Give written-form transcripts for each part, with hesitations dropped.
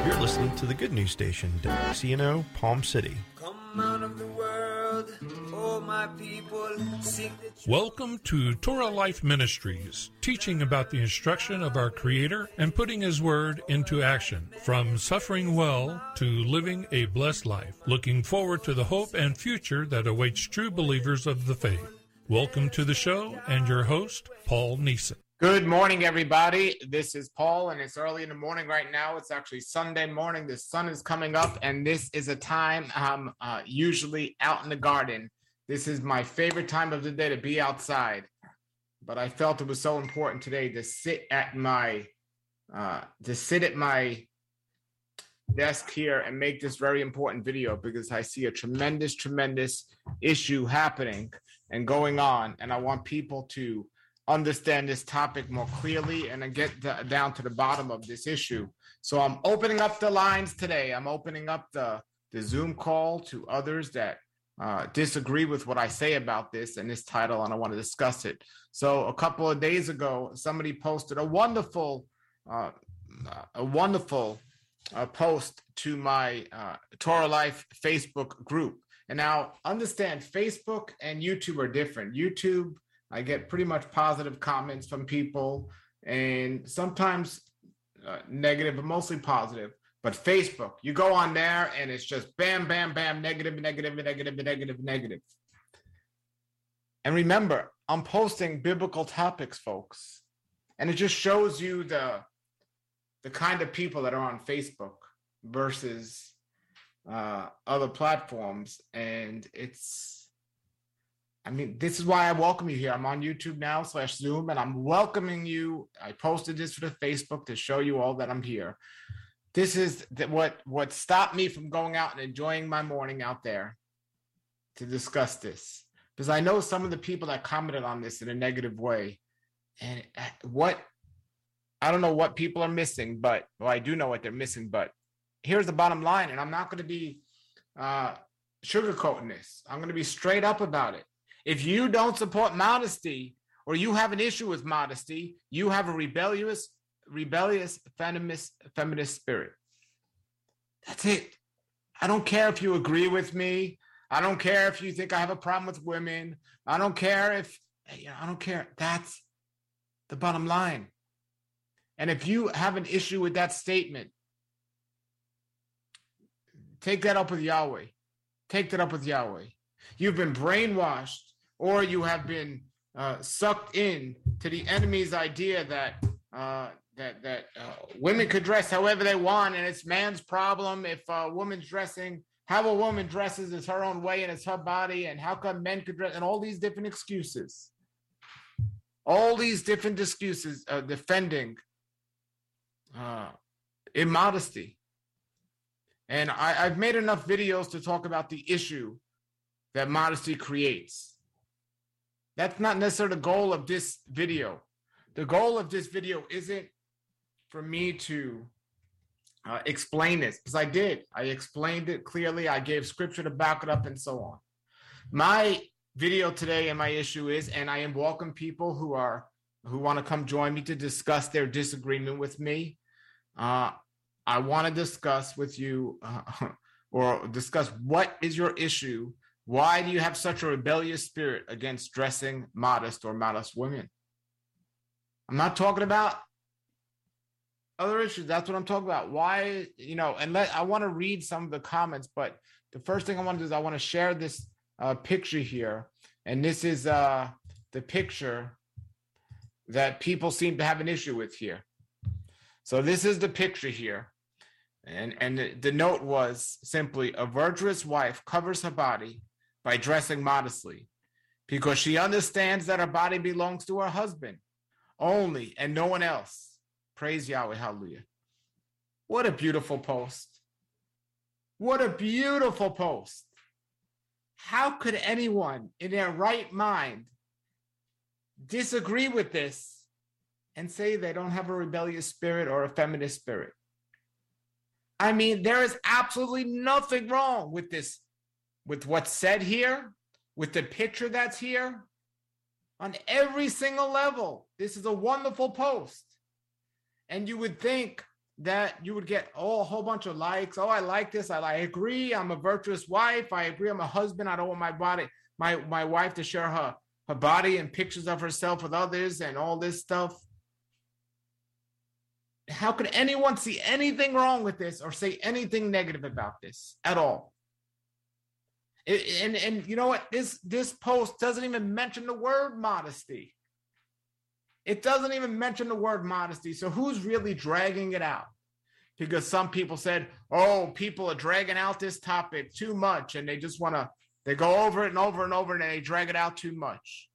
You're listening to the Good News Station, WCNO, Palm City. Come out of the world, oh my people, seek the truth. Welcome to Torah Life Ministries, teaching about the instruction of our Creator and putting His Word into action. From suffering well to living a blessed life. Looking forward to the hope and future that awaits true believers of the faith. Welcome to the show and your host, Paul Neeson. Good morning, everybody. This is Paul, and it's early in the morning right now. It's actually Sunday morning. The sun is coming up, and this is a time I'm usually out in the garden. This is my favorite time of the day to be outside, but I felt it was so important today to sit at my desk here and make this very important video because I see a tremendous issue happening and going on, and I want people to understand this topic more clearly and then get down to the bottom of this issue. So I'm opening up the lines today. I'm opening up the Zoom call to others that disagree with what I say about this and this title, and I want to discuss it. So a couple of days ago, somebody posted a wonderful post to my Torah Life Facebook group. And now understand, Facebook and YouTube are different. YouTube, I get pretty much positive comments from people, and sometimes negative, but mostly positive. But Facebook, you go on there and it's just bam, bam, bam, negative. And remember, I'm posting biblical topics, folks. And it just shows you the kind of people that are on Facebook versus other platforms. And this is why I welcome you here. I'm on YouTube now /Zoom, and I'm welcoming you. I posted this for the Facebook to show you all that I'm here. This is what stopped me from going out and enjoying my morning out there to discuss this. Because I know some of the people that commented on this in a negative way. And I don't know what people are missing, I do know what they're missing, but here's the bottom line, and I'm not going to be sugarcoating this. I'm going to be straight up about it. If you don't support modesty, or you have an issue with modesty, you have a rebellious feminist spirit. That's it. I don't care if you agree with me. I don't care if you think I have a problem with women. I don't care. That's the bottom line. And if you have an issue with that statement, take that up with Yahweh. Take that up with Yahweh. You've been brainwashed, or you have been sucked in to the enemy's idea that women could dress however they want, and it's man's problem if a woman's dressing. How a woman dresses is her own way, and it's her body, and how come men could dress, and all these different excuses. All these different excuses defending immodesty. And I've made enough videos to talk about the issue that modesty creates. That's not necessarily the goal of this video. The goal of this video isn't for me to explain this, because I did. I explained it clearly. I gave scripture to back it up and so on. My video today and my issue is, and I welcome people who want to come join me to discuss their disagreement with me. I want to discuss with you or discuss what is your issue. Why do you have such a rebellious spirit against dressing modest or modest women? I'm not talking about other issues. That's what I'm talking about. Why, I want to read some of the comments, but the first thing I want to do is I want to share this picture here. And this is the picture that people seem to have an issue with here. So this is the picture here. And the note was simply, a virtuous wife covers her body by dressing modestly because she understands that her body belongs to her husband only and no one else. Praise Yahweh. Hallelujah. What a beautiful post. What a beautiful post. How could anyone in their right mind disagree with this and say they don't have a rebellious spirit or a feminist spirit? I mean, there is absolutely nothing wrong with this, with what's said here, with the picture that's here. On every single level, this is a wonderful post. And you would think that you would get a whole bunch of likes. Oh, I like this. I agree. I'm a virtuous wife. I agree. I'm a husband. I don't want my body, my wife to share her body and pictures of herself with others and all this stuff. How could anyone see anything wrong with this or say anything negative about this at all? And you know what? This post doesn't even mention the word modesty. It doesn't even mention the word modesty. So who's really dragging it out? Because some people said, oh, people are dragging out this topic too much. And they just they go over it and over and over and they drag it out too much.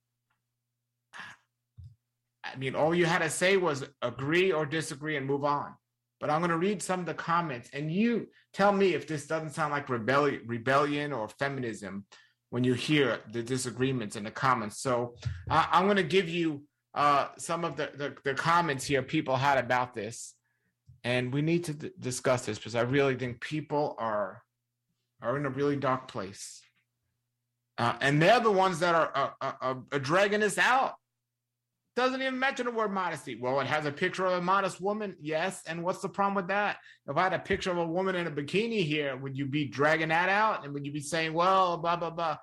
I mean, all you had to say was agree or disagree and move on. But I'm going to read some of the comments. And you tell me if this doesn't sound like rebellion or feminism when you hear the disagreements in the comments. So I'm going to give you some of the comments here people had about this, and we need to discuss this because I really think people are in a really dark place, and they're the ones that are dragging this out. Doesn't even mention the word modesty. Well, it has a picture of a modest woman, yes, and what's the problem with that? If I had a picture of a woman in a bikini here, would you be dragging that out, and would you be saying, well, blah blah blah?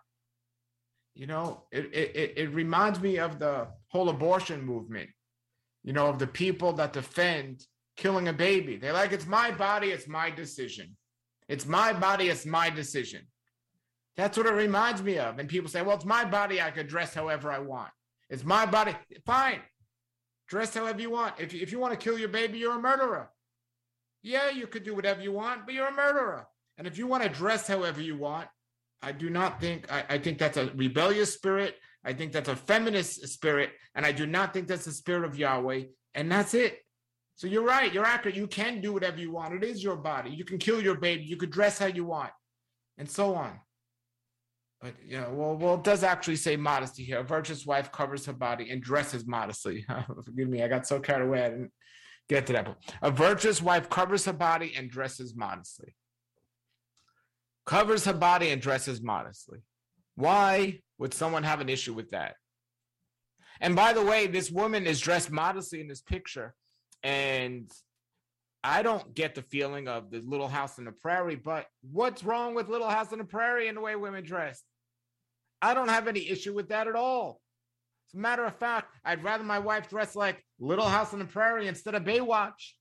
You know, it reminds me of the whole abortion movement, you know, of the people that defend killing a baby. They're like, it's my body, it's my decision. It's my body, it's my decision. That's what it reminds me of. And people say, well, it's my body, I could dress however I want. It's my body. Fine. Dress however you want. If you want to kill your baby, you're a murderer. Yeah, you could do whatever you want, but you're a murderer. And if you want to dress however you want, I do not think, I think that's a rebellious spirit. I think that's a feminist spirit. And I do not think that's the spirit of Yahweh. And that's it. So you're right. You're accurate. You can do whatever you want. It is your body. You can kill your baby. You could dress how you want and so on. But, you know, well, it does actually say modesty here. A virtuous wife covers her body and dresses modestly. Forgive me. I got so carried away. I didn't get to that point. A virtuous wife covers her body and dresses modestly. Covers her body and dresses modestly. Why would someone have an issue with that? And by the way, this woman is dressed modestly in this picture. And I don't get the feeling of the Little House on the Prairie, but what's wrong with Little House on the Prairie and the way women dress? I don't have any issue with that at all. As a matter of fact, I'd rather my wife dress like Little House on the Prairie instead of Baywatch.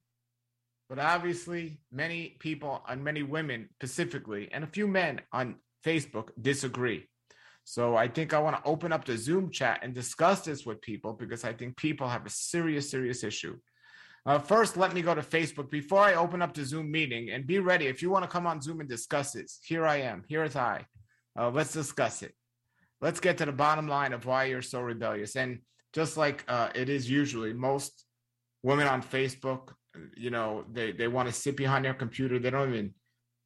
But obviously, many people and many women specifically, and a few men on Facebook disagree. So I think I want to open up the Zoom chat and discuss this with people because I think people have a serious, serious issue. First, let me go to Facebook before I open up the Zoom meeting, and be ready. If you want to come on Zoom and discuss this, here I am. Here is I. Let's discuss it. Let's get to the bottom line of why you're so rebellious. And just like it is usually, most women on Facebook, you know, they want to sit behind their computer. They don't even,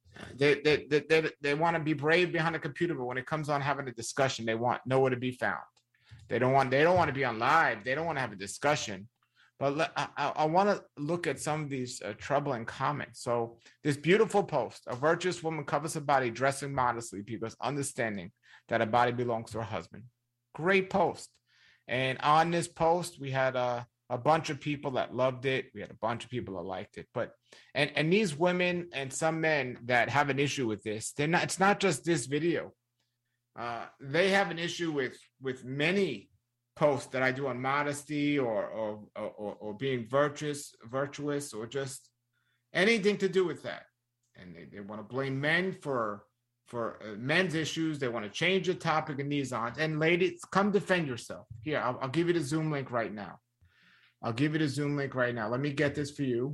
they want to be brave behind the computer, but when it comes on having a discussion, they want nowhere to be found. They don't want to be on live. They don't want to have a discussion. But I want to look at some of these troubling comments. So this beautiful post, a virtuous woman covers her body dressing modestly because understanding that her body belongs to her husband. Great post. And on this post, we had a bunch of people that loved it. We had a bunch of people that liked it. But and these women and some men that have an issue with this, it's not just this video. They have an issue with many posts that I do on modesty or being virtuous or just anything to do with that. And they want to blame men for men's issues. They want to change the topic and these on. And ladies, come defend yourself. Here, I'll give you the Zoom link right now. Let me get this for you.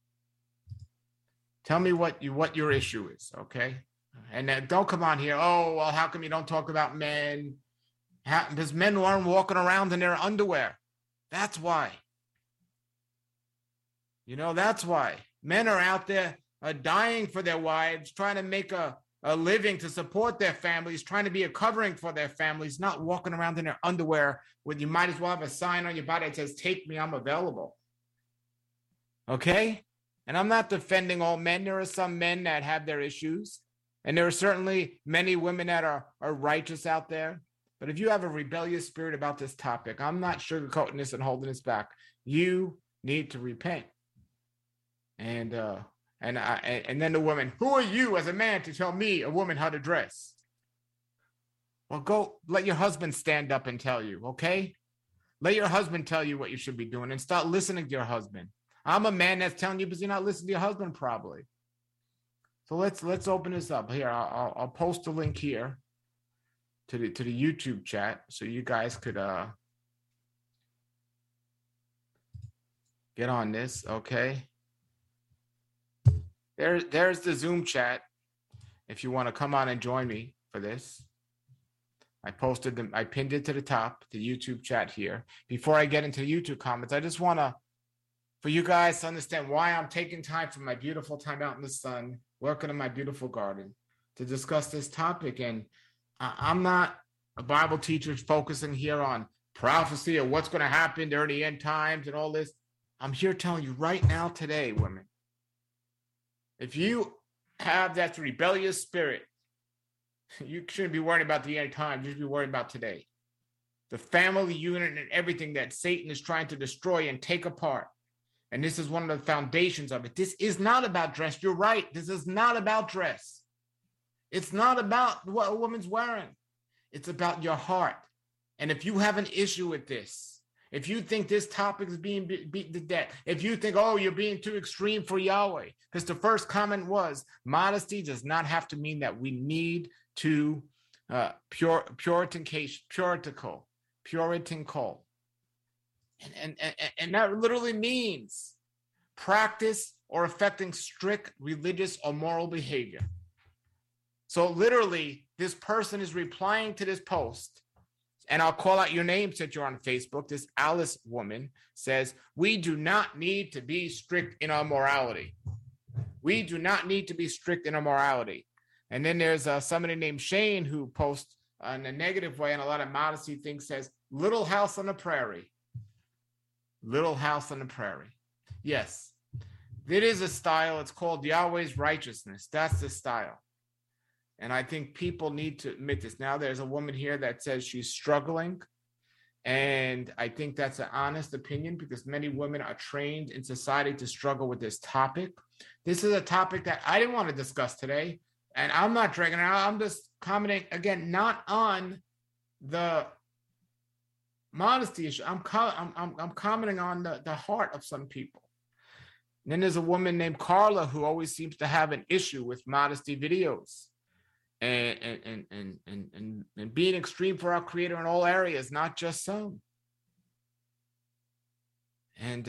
Tell me what your issue is, okay? And then don't come on here. Oh, well, how come you don't talk about men? Because men aren't walking around in their underwear. That's why. You know, that's why. Men are out there dying for their wives, trying to make a living to support their families, trying to be a covering for their families, not walking around in their underwear when you might as well have a sign on your body that says, take me, I'm available. Okay? And I'm not defending all men. There are some men that have their issues. And there are certainly many women that are righteous out there. But if you have a rebellious spirit about this topic, I'm not sugarcoating this and holding this back. You need to repent. And then the woman, who are you as a man to tell me, a woman, how to dress? Well, go let your husband stand up and tell you, okay? Let your husband tell you what you should be doing and start listening to your husband. I'm a man that's telling you because you're not listening to your husband probably. So let's open this up here. I'll post a link here to the YouTube chat so you guys could get on this, okay? There's the Zoom chat if you want to come on and join me for this. I posted them, I pinned it to the top, the YouTube chat here. Before I get into the YouTube comments, I just want to, for you guys to understand why I'm taking time from my beautiful time out in the sun, working in my beautiful garden to discuss this topic. And I'm not a Bible teacher focusing here on prophecy or what's going to happen during the end times and all this. I'm here telling you right now today, women, if you have that rebellious spirit, you shouldn't be worried about the end time. You should be worried about today. The family unit and everything that Satan is trying to destroy and take apart. And this is one of the foundations of it. This is not about dress. You're right. This is not about dress. It's not about what a woman's wearing. It's about your heart. And if you have an issue with this, if you think this topic is being beaten to death, if you think, oh, you're being too extreme for Yahweh, because the first comment was, modesty does not have to mean that we need to puritanical. And that literally means practice or affecting strict religious or moral behavior. So literally, this person is replying to this post, and I'll call out your name since you're on Facebook. This Alice woman says, we do not need to be strict in our morality. We do not need to be strict in our morality. And then there's somebody named Shane who posts in a negative way and a lot of modesty things, says, Little House on the Prairie. Little House on the Prairie. Yes, it is a style. It's called Yahweh's Righteousness. That's the style. And I think people need to admit this. Now there's a woman here that says she's struggling. And I think that's an honest opinion because many women are trained in society to struggle with this topic. This is a topic that I didn't want to discuss today. And I'm not dragging it out. I'm just commenting, again, not on the modesty issue. I'm commenting on the heart of some people. And then there's a woman named Carla who always seems to have an issue with modesty videos and being extreme for our Creator in all areas, not just some. And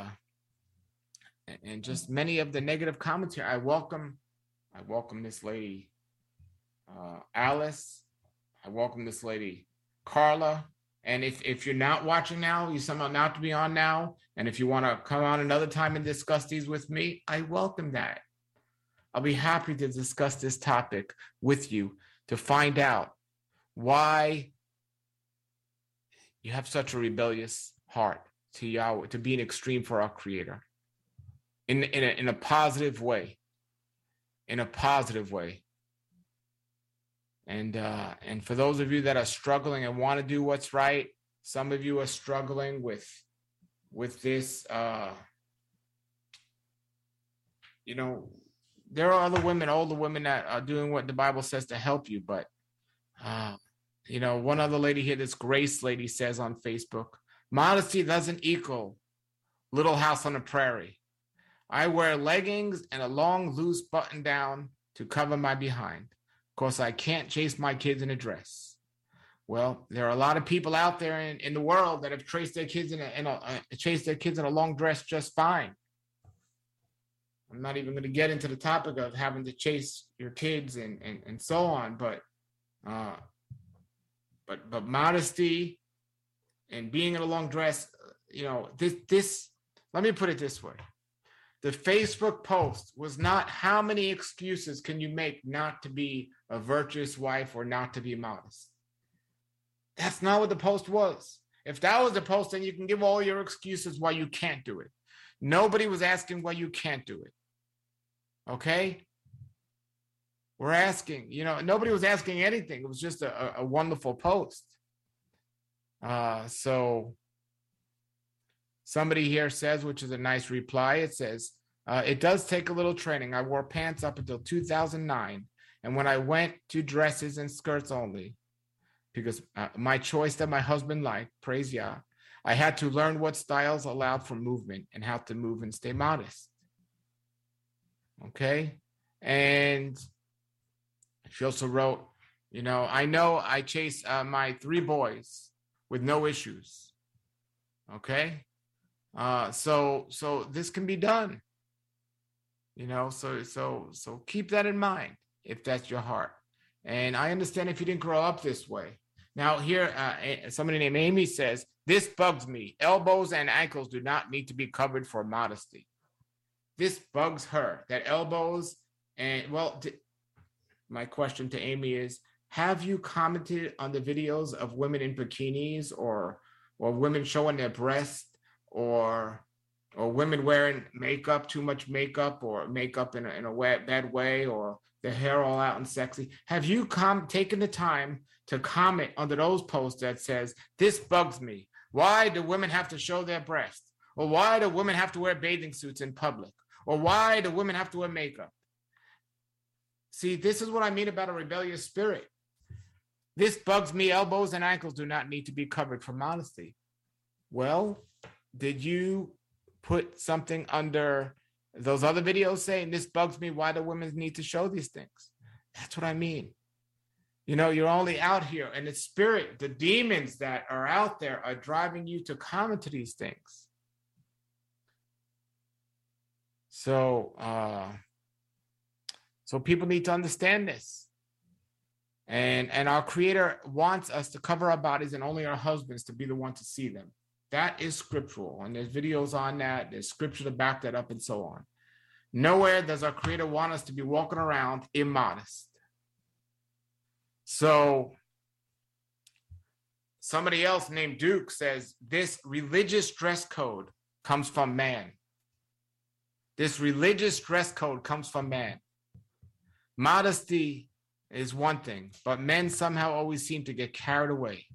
just many of the negative comments here. I welcome this lady, Alice. I welcome this lady, Carla. And if you're not watching now, you somehow not to be on now, and if you want to come on another time and discuss these with me, I welcome that. I'll be happy to discuss this topic with you to find out why you have such a rebellious heart to Yahweh, to being extreme for our Creator in a positive way. In a positive way. And for those of you that are struggling and want to do what's right, some of you are struggling with this. There are other women, older women that are doing what the Bible says to help you. But one other lady here, this Grace lady, says on Facebook, modesty doesn't equal Little House on the Prairie. I wear leggings and a long, loose button down to cover my behind. Of course, I can't chase my kids in a dress. Well, there are a lot of people out there in the world that have chased their kids in a long dress just fine. I'm not even going to get into the topic of having to chase your kids and so on, but modesty and being in a long dress, this. Let me put it this way. The Facebook post was not how many excuses can you make not to be a virtuous wife or not to be modest. That's not what the post was. If that was the post, then you can give all your excuses why you can't do it. Nobody was asking why you can't do it. Okay? We're asking, nobody was asking anything. It was just a wonderful post. So somebody here says, which is a nice reply, it says, It does take a little training. I wore pants up until 2009. And when I went to dresses and skirts only, because my choice that my husband liked, praise Yah, I had to learn what styles allowed for movement and how to move and stay modest. Okay? And she also wrote, I know I chase my 3 boys with no issues. Okay? So this can be done. So keep that in mind if that's your heart. And I understand if you didn't grow up this way. Now here, somebody named Amy says, this bugs me. Elbows and ankles do not need to be covered for modesty. This bugs her, that elbows and, my question to Amy is, have you commented on the videos of women in bikinis or women showing their breasts or women wearing makeup, too much makeup, or makeup in a bad way, or their hair all out and sexy? Have you taken the time to comment under those posts that says, this bugs me? Why do women have to show their breasts? Or why do women have to wear bathing suits in public? Or why do women have to wear makeup? See, this is what I mean about a rebellious spirit. This bugs me. Elbows and ankles do not need to be covered for modesty. Well, did you put something under those other videos saying this bugs me? Why do women need to show these things? That's what I mean. You're only out here, and the spirit, the demons that are out there are driving you to comment to these things. So people need to understand this. And our Creator wants us to cover our bodies and only our husbands to be the one to see them. That is scriptural. And there's videos on that. There's scripture to back that up and so on. Nowhere does our Creator want us to be walking around immodest. So somebody else named Duke says this religious dress code comes from man. This religious dress code comes from man. Modesty is one thing, but men somehow always seem to get carried away.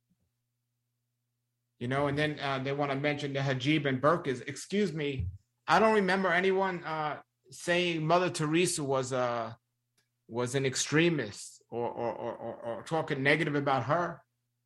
And then they want to mention the hijab and burqas. Excuse me, I don't remember anyone saying Mother Teresa was an extremist or talking negative about her.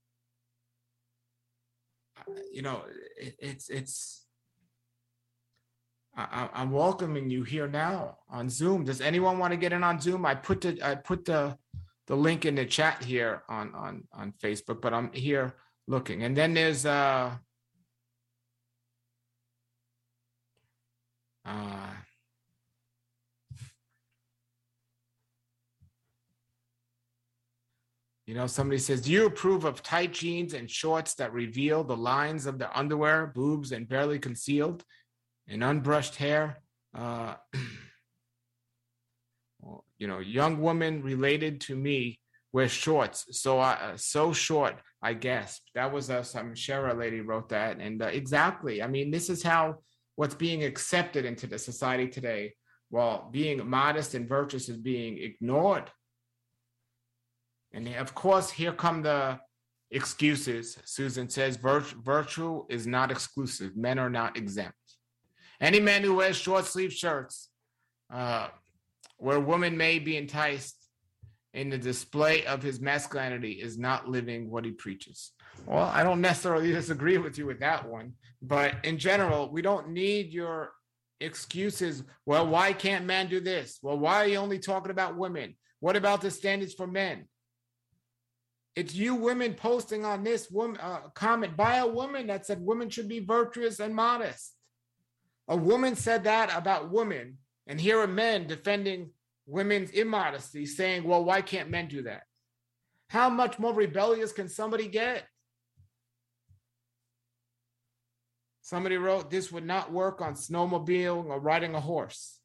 I'm welcoming you here now on Zoom. Does anyone want to get in on Zoom? I put the link in the chat here on Facebook, but I'm here looking. And then there's somebody says, do you approve of tight jeans and shorts that reveal the lines of the underwear, boobs, and barely concealed, and unbrushed hair? Young woman related to me wear shorts, so short I gasped. That was some Shara lady wrote that, and exactly. I mean, this is what's being accepted into the society today, while being modest and virtuous is being ignored. And of course, here come the excuses. Susan says, virtue is not exclusive. Men are not exempt. Any man who wears short sleeve shirts, where a woman may be enticed in the display of his masculinity, is not living what he preaches. Well, I don't necessarily disagree with you with that one, but in general, we don't need your excuses. Well, why can't men do this? Well, why are you only talking about women? What about the standards for men? It's you women posting on this comment by a woman that said women should be virtuous and modest. A woman said that about women, and here are men defending women's immodesty, saying, well, why can't men do that? How much more rebellious can somebody get? Somebody wrote, this would not work on snowmobiling or riding a horse.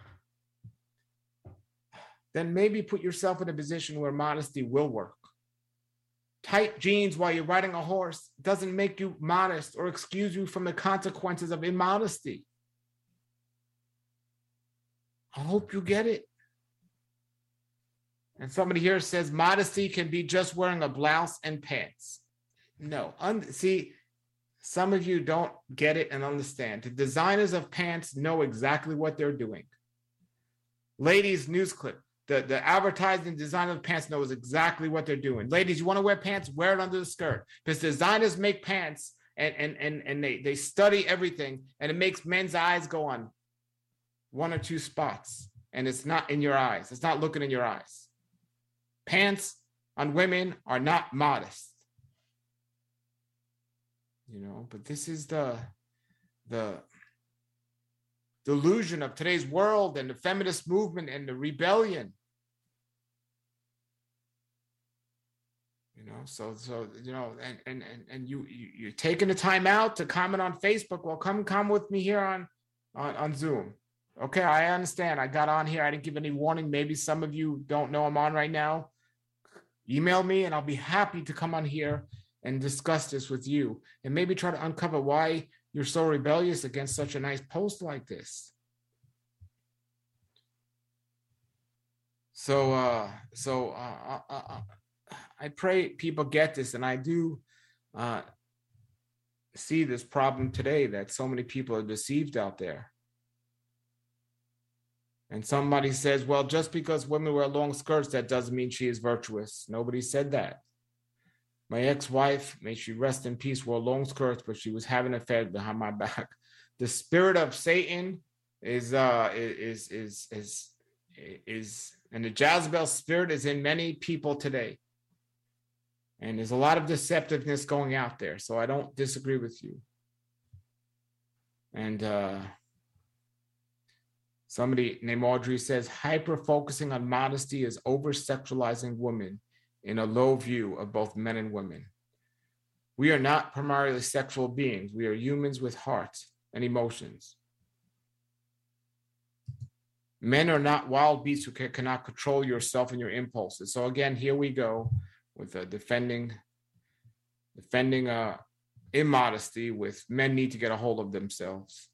Then maybe put yourself in a position where modesty will work. Tight jeans while you're riding a horse doesn't make you modest or excuse you from the consequences of immodesty. I hope you get it. And somebody here says modesty can be just wearing a blouse and pants. No, see, some of you don't get it and understand. The designers of pants know exactly what they're doing. Ladies, news clip. The advertising designer of pants knows exactly what they're doing. Ladies, you want to wear pants? Wear it under the skirt. Because designers make pants and they study everything, and it makes men's eyes go on one or two spots. And it's not in your eyes. It's not looking in your eyes. Pants on women are not modest. You know, but this is the delusion of today's world and the feminist movement and the rebellion. You know, so you know, and you're taking the time out to comment on Facebook. Well, come with me here on Zoom. Okay, I understand. I got on here. I didn't give any warning. Maybe some of you don't know I'm on right now. Email me and I'll be happy to come on here and discuss this with you and maybe try to uncover why you're so rebellious against such a nice post like this. So I pray people get this, and I do see this problem today that so many people are deceived out there. And somebody says, well, just because women wear long skirts, that doesn't mean she is virtuous. Nobody said that. My ex-wife, may she rest in peace, wore long skirts, but she was having an affair behind my back. The spirit of Satan is and the Jezebel spirit is in many people today. And there's a lot of deceptiveness going out there. So I don't disagree with you. And somebody named Audrey says, hyper-focusing on modesty is over-sexualizing women in a low view of both men and women. We are not primarily sexual beings. We are humans with hearts and emotions. Men are not wild beasts who cannot control yourself and your impulses. So again, here we go with defending immodesty with men need to get a hold of themselves.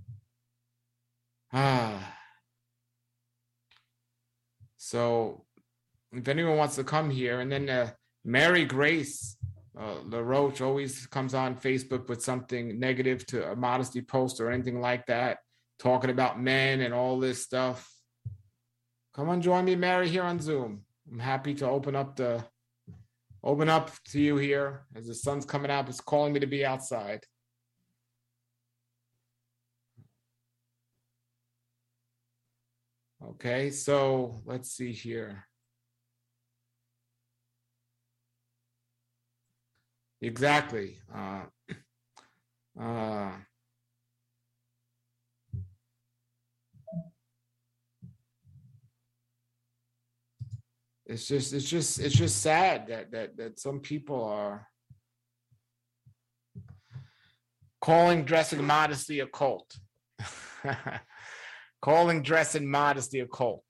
So if anyone wants to come here, and then Mary Grace LaRoche always comes on Facebook with something negative to a modesty post or anything like that, talking about men and all this stuff. Come on, join me, Mary, here on Zoom. I'm happy to open up to you here as the sun's coming out. It's calling me to be outside. Okay, so let's see here. Exactly. It's just sad that some people are calling dressing modesty a cult. Calling dressing modesty a cult.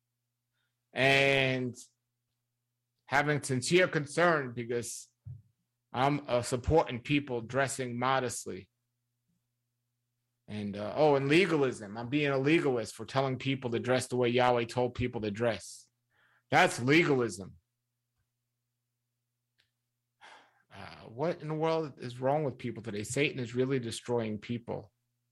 And having sincere concern because I'm supporting people dressing modestly. And and legalism. I'm being a legalist for telling people to dress the way Yahweh told people to dress. That's legalism. What in the world is wrong with people today? Satan is really destroying people.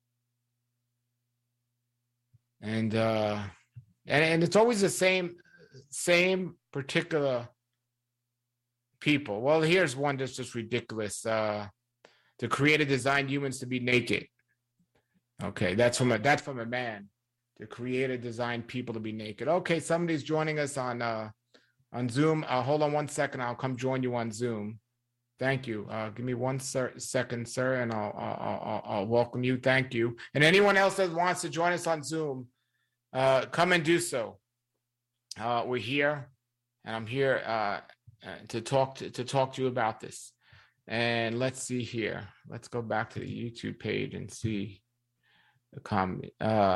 And it's always the same particular people. Well, here's one that's just ridiculous. To create and design humans to be naked. Okay, that's from a man. To create and design people to be naked. Okay, somebody's joining us on Zoom. Hold on one second. I'll come join you on Zoom. Thank you. Give me one second, sir, and I'll welcome you. Thank you. And anyone else that wants to join us on Zoom, come and do so. We're here, and I'm here to talk to you about this. And let's see here. Let's go back to the YouTube page and see the comment.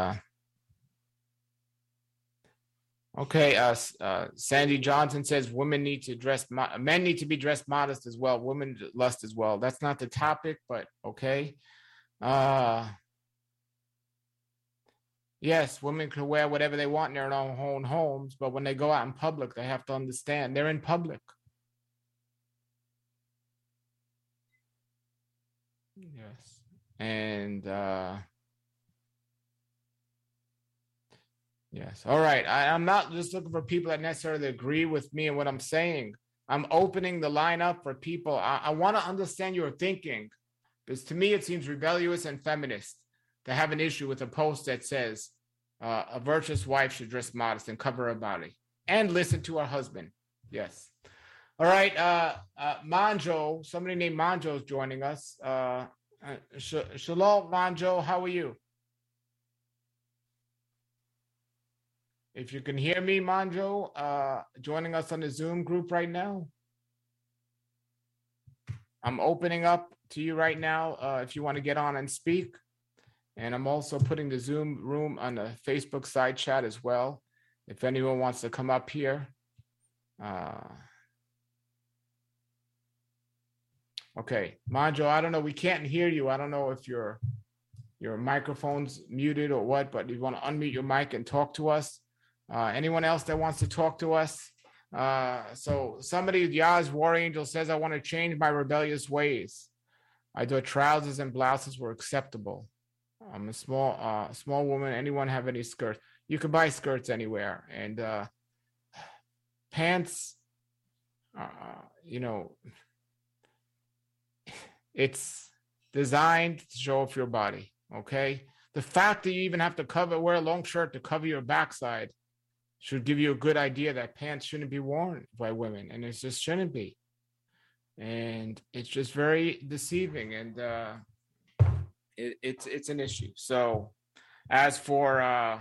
Okay, Sandy Johnson says men need to be dressed modest as well. Women lust as well. That's not the topic, but okay. Yes, women can wear whatever they want in their own homes, but when they go out in public, they have to understand they're in public. Yes. And yes. All right. I'm not just looking for people that necessarily agree with me and what I'm saying. I'm opening the line up for people. I want to understand your thinking, because to me, it seems rebellious and feminist to have an issue with a post that says a virtuous wife should dress modest and cover her body and listen to her husband. Yes. All right. Manjo, somebody named Manjo is joining us. Shalom, Manjo. How are you? If you can hear me, Manjo, joining us on the Zoom group right now. I'm opening up to you right now if you want to get on and speak. And I'm also putting the Zoom room on the Facebook side chat as well, if anyone wants to come up here. Okay, Manjo, I don't know. We can't hear you. I don't know if your microphone's muted or what, but you want to unmute your mic and talk to us. Anyone else that wants to talk to us? So somebody, Yaz War Angel, says, I want to change my rebellious ways. I thought trousers and blouses were acceptable. I'm a small woman. Anyone have any skirts? You can buy skirts anywhere. And pants, it's designed to show off your body, okay? The fact that you even have to wear a long shirt to cover your backside should give you a good idea that pants shouldn't be worn by women, and it just shouldn't be. And it's just very deceiving, and it's an issue. So as for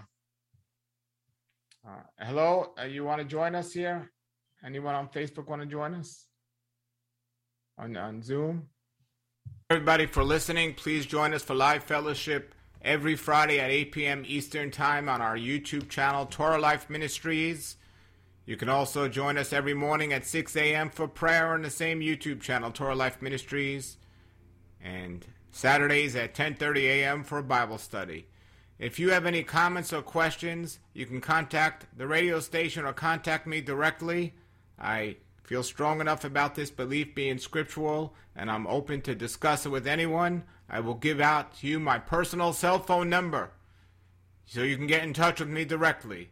hello, you want to join us here? Anyone on Facebook want to join us on Zoom? Everybody for listening, please join us for live fellowship every Friday at 8 p.m. Eastern Time on our YouTube channel, Torah Life Ministries. You can also join us every morning at 6 a.m. for prayer on the same YouTube channel, Torah Life Ministries. And Saturdays at 10:30 a.m. for Bible study. If you have any comments or questions, you can contact the radio station or contact me directly. I feel strong enough about this belief being scriptural, and I'm open to discuss it with anyone. I will give out to you my personal cell phone number so you can get in touch with me directly.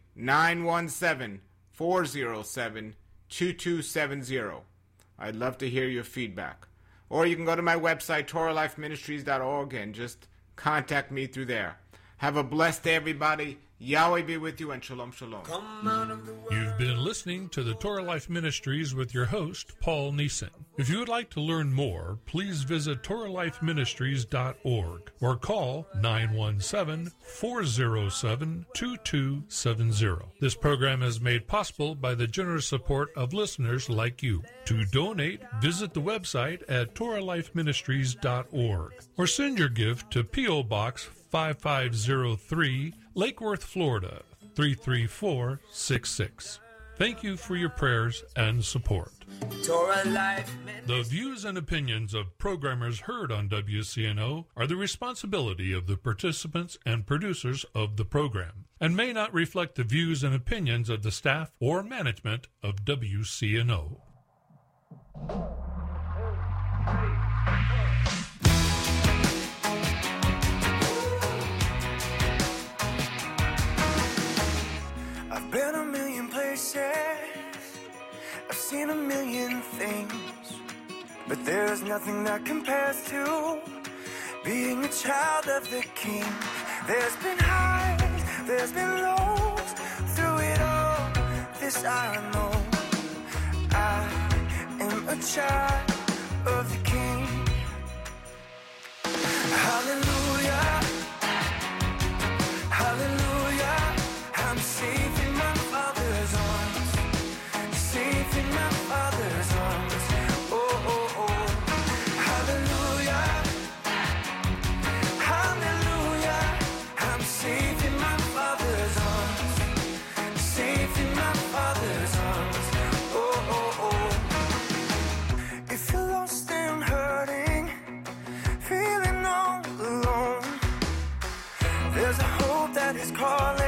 917-407-2270. I'd love to hear your feedback. Or you can go to my website, TorahLifeMinistries.org, and just contact me through there. Have a blessed day, everybody. Yahweh be with you, and shalom, shalom. You've been listening to the Torah Life Ministries with your host, Paul Neeson. If you would like to learn more, please visit TorahLifeMinistries.org or call 917-407-2270. This program is made possible by the generous support of listeners like you. To donate, visit the website at TorahLifeMinistries.org or send your gift to P.O. Box 5503, Lake Worth, Florida, 33466. Thank you for your prayers and support. The views and opinions of programmers heard on WCNO are the responsibility of the participants and producers of the program and may not reflect the views and opinions of the staff or management of WCNO. I've been a million places, I've seen a million things, but there's nothing that compares to being a child of the King. There's been highs, there's been lows, through it all, this I know, I am a child of the King. Hallelujah, hallelujah, I'm safe in my Father's arms, safe in my Father's arms. Oh, oh, oh, hallelujah, hallelujah, I'm safe in my Father's arms, safe in my Father's arms. Oh, oh, oh. If you're lost and hurting, feeling all alone, there's a hope that is calling.